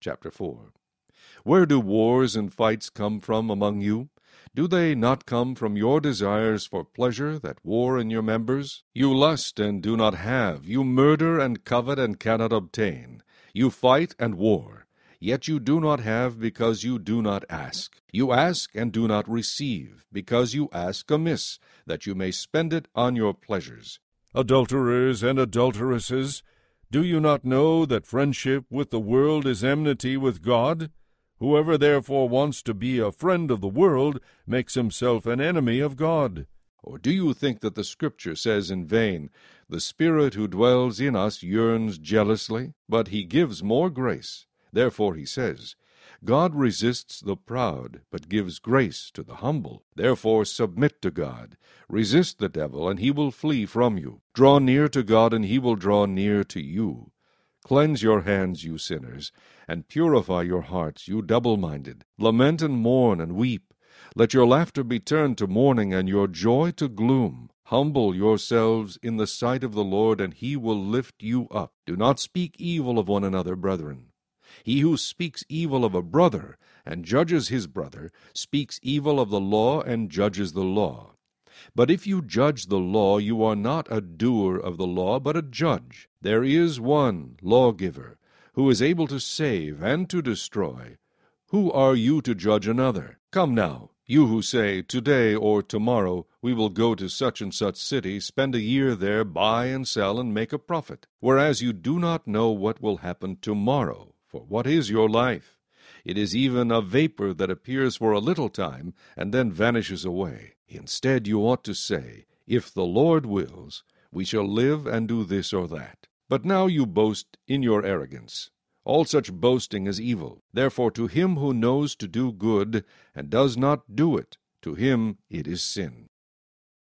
Chapter 4. Where do wars and fights come from among you? Do they not come from your desires for pleasure that war in your members? You lust and do not have. You murder and covet and cannot obtain. You fight and war. Yet you do not have because you do not ask. You ask and do not receive, because you ask amiss, that you may spend it on your pleasures. Adulterers and adulteresses, do you not know that friendship with the world is enmity with God? Whoever therefore wants to be a friend of the world makes himself an enemy of God. Or do you think that the Scripture says in vain, "The Spirit who dwells in us yearns jealously"? But he gives more grace. Therefore he says, God resists the proud, but gives grace to the humble. Therefore submit to God. Resist the devil, and he will flee from you. Draw near to God, and he will draw near to you. Cleanse your hands, you sinners, and purify your hearts, you double-minded. Lament and mourn and weep. Let your laughter be turned to mourning, and your joy to gloom. Humble yourselves in the sight of the Lord, and he will lift you up. Do not speak evil of one another, brethren. He who speaks evil of a brother and judges his brother speaks evil of the law and judges the law. But if you judge the law, you are not a doer of the law, but a judge. There is one lawgiver, who is able to save and to destroy. Who are you to judge another? Come now, you who say, today or tomorrow we will go to such and such city, spend a year there, buy and sell, and make a profit, whereas you do not know what will happen tomorrow. For what is your life? It is even a vapor that appears for a little time and then vanishes away. Instead, you ought to say, if the Lord wills, we shall live and do this or that. But now you boast in your arrogance. All such boasting is evil. Therefore, to him who knows to do good and does not do it, to him it is sin.